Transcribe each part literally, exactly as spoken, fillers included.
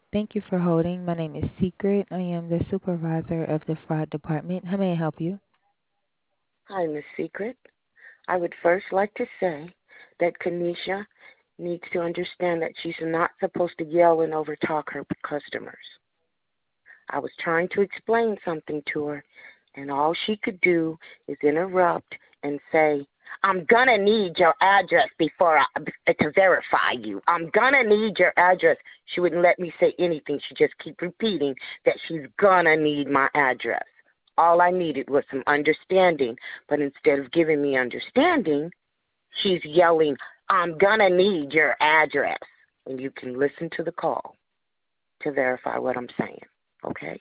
Thank you for holding. My name is Secret. I am the supervisor of the fraud department. How may I help you? Hi, Miss Secret. I would first like to say that Kanisha needs to understand that she's not supposed to yell and overtalk her customers. I was trying to explain something to her, and all she could do is interrupt and say, I'm going to need your address before I, to verify you. I'm going to need your address. She wouldn't let me say anything. She just keep repeating that she's going to need my address. All I needed was some understanding, but instead of giving me understanding, she's yelling, I'm going to need your address. And you can listen to the call to verify what I'm saying, okay?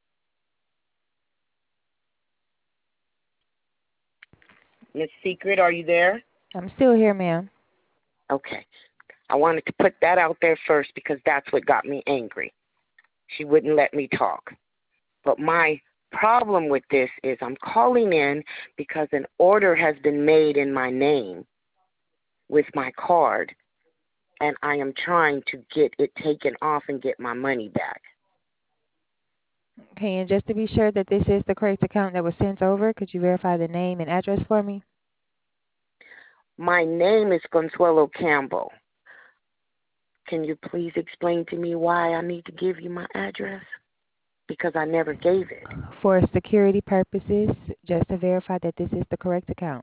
Miss Secret, are you there? I'm still here, ma'am. Okay. I wanted to put that out there first because that's what got me angry. She wouldn't let me talk. But my problem with this is I'm calling in because an order has been made in my name with my card, and I am trying to get it taken off and get my money back. Okay, and just to be sure that this is the correct account that was sent over, could you verify the name and address for me? My name is Consuelo Campbell. Can you please explain to me why I need to give you my address? Because I never gave it. For security purposes, just to verify that this is the correct account.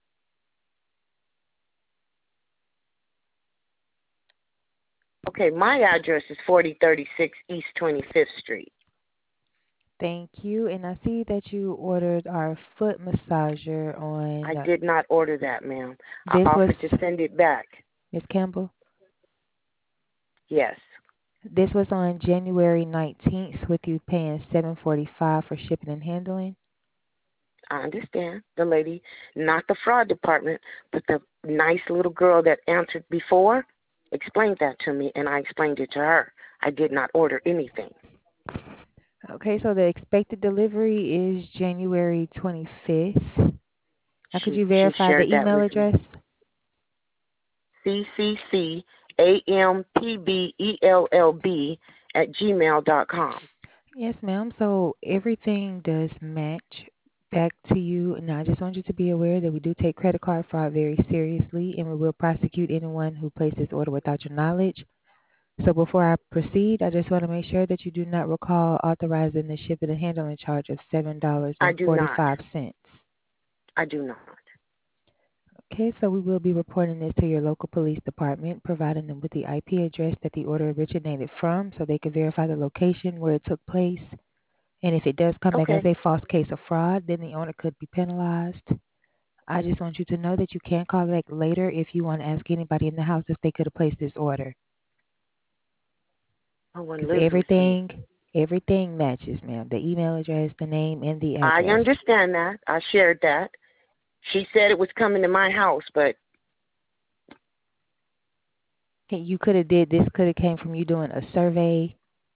Okay, my address is forty thirty-six East twenty-fifth Street. Thank you. And I see that you ordered our foot massager I on uh, did not order that, ma'am. I this was offered to send it back. Miss Campbell. Yes, This was on January nineteenth with you paying seven forty-five for shipping and handling. I understand. The lady, not the fraud department, but the nice little girl that answered before, explained that to me, and I explained it to her. I did not order anything. Okay, so the expected delivery is January twenty-fifth. Now, could She you she verify the shared that email with me. address? C C C A M P B E L L B at gmail dot com. Yes, ma'am. So everything does match back to you. Now, I just want you to be aware that we do take credit card fraud very seriously, and we will prosecute anyone who places this order without your knowledge. So before I proceed, I just want to make sure that you do not recall authorizing the shipping and handling charge of seven dollars I and do not. forty-five cents. I do not. Okay, so we will be reporting this to your local police department, providing them with the I P address that the order originated from so they can verify the location where it took place. And if it does come back as Okay. a false case of fraud, then the owner could be penalized. I just want you to know that you can call back later if you want to ask anybody in the house if they could have placed this order. No one Because lives with me. everything, everything matches, ma'am. The email address, the name, and the I address. understand that. I shared that. She said it was coming to my house, but Okay, you could have did this. Could have came from you doing a survey,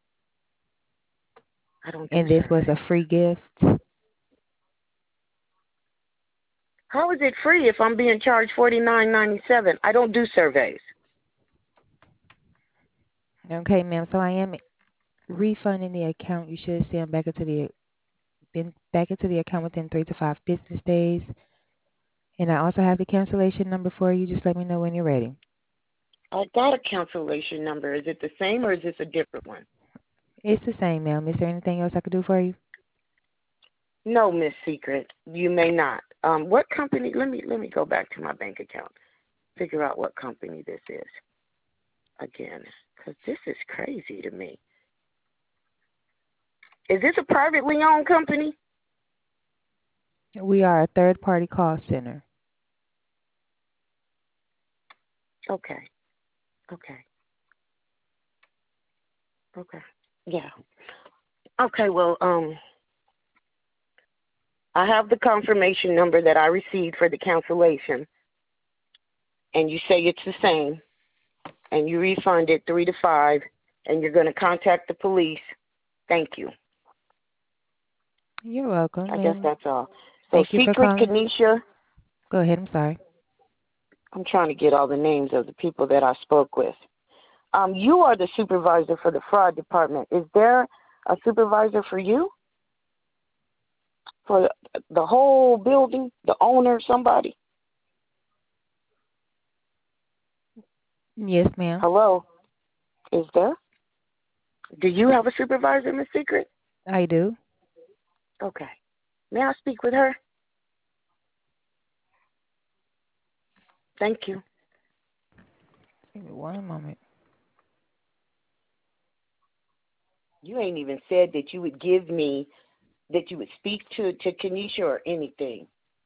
I don't do and this was a surveys. free gift. How is it free if I'm being charged forty nine ninety seven? I don't do surveys. Okay, ma'am. So I am refunding the account. You should send back into the been back into the account within three to five business days. And I also have the cancellation number for you. Just let me know when you're ready. I got a cancellation number. Is it the same or is this a different one? It's the same, ma'am. Is there anything else I could do for you? No, Miss Secret, you may not. Um, what company? Let me let me go back to my bank account. Figure out what company this is again, because this is crazy to me. Is this a privately owned company? We are a third party call center. Okay, okay, okay. Yeah. Okay. Well, um, I have the confirmation number that I received for the cancellation, and you say it's the same, and you refunded three to five, and you're going to contact the police. Thank you. You're welcome. I guess And that's all. So, thank you for Secret calling. Kenesha, Go ahead. I'm sorry. I'm trying to get all the names of the people that I spoke with. Um, you are the supervisor for the fraud department. Is there a supervisor for you? For the whole building? The owner, somebody? Yes, ma'am. Hello? Is there? Do you have a supervisor, Miss Secret? I do. Okay. May I speak with her? Thank you. Give me one moment. You ain't even said that you would give me, that you would speak to, to Kenesha or anything.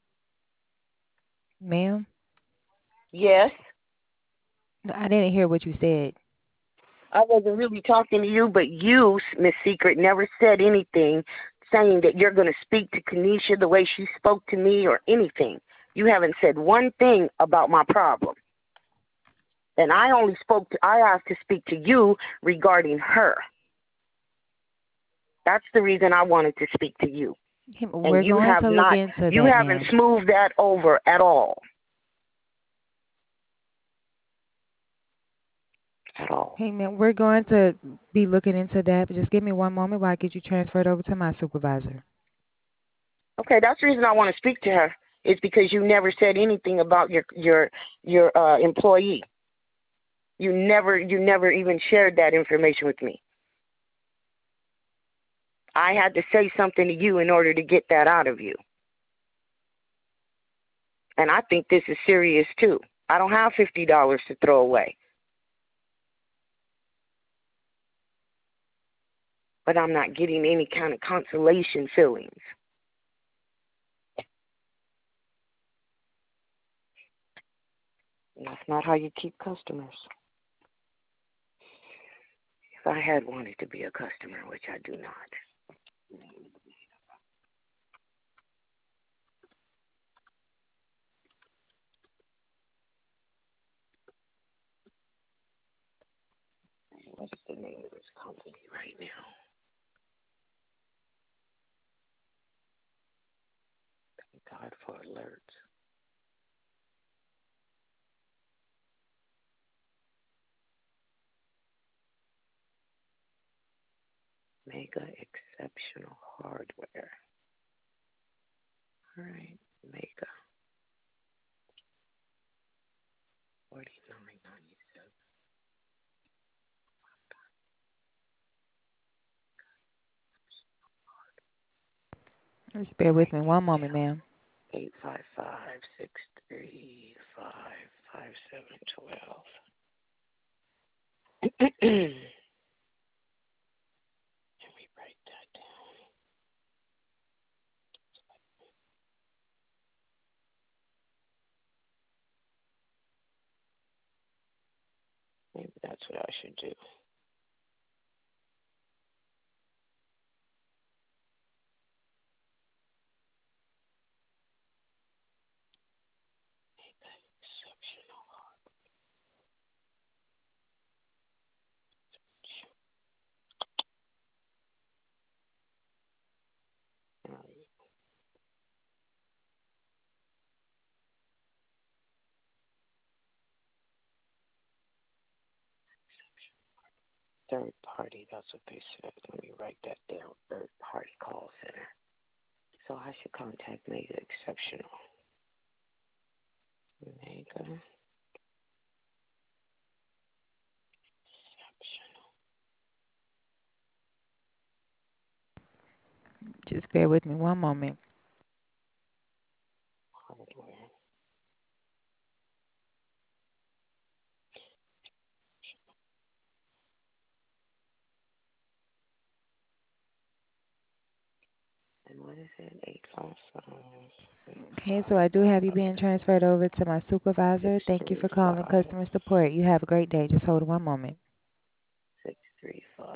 Ma'am, Yes, I didn't hear what you said. I wasn't really talking to you, but you, Miss Secret, never said anything saying that you're going to speak to Kenesha the way she spoke to me or anything. You haven't said one thing about my problem. And I only spoke to, I asked to speak to you regarding her. That's the reason I wanted to speak to you. And We're you going have to look not, into you that, haven't ma'am. smoothed that over at all. At all. Hey, ma'am, we're going to be looking into that, but just give me one moment while I get you transferred over to my supervisor. Okay, that's the reason I want to speak to her. Is because you never said anything about your your your uh, employee. You never you never even shared that information with me. I had to say something to you in order to get that out of you. And I think this is serious too. I don't have fifty dollars to throw away. But I'm not getting any kind of consolation feelings. And that's not how you keep customers. If I had wanted to be a customer, which I do not. What's the name of this company right now? Thank God for alerts. Mega Exceptional Hardware. All right, Mega. forty-nine ninety-seven. Just bear with Write me this one moment, down. ma'am. Eight five five six three five five seven twelve. Let me write that down. Maybe that's what I should do. Exceptional. All right. Third party, that's what they said. Let me write that down. Third party call center. So I should contact Mega Exceptional. Mega Exceptional Just bear with me one moment. Hardware. And what is it? Eight five five Okay, so I do have you being transferred over to my six supervisor. Thank you three for calling five customer support. You have a great day. Just hold one moment. six three five.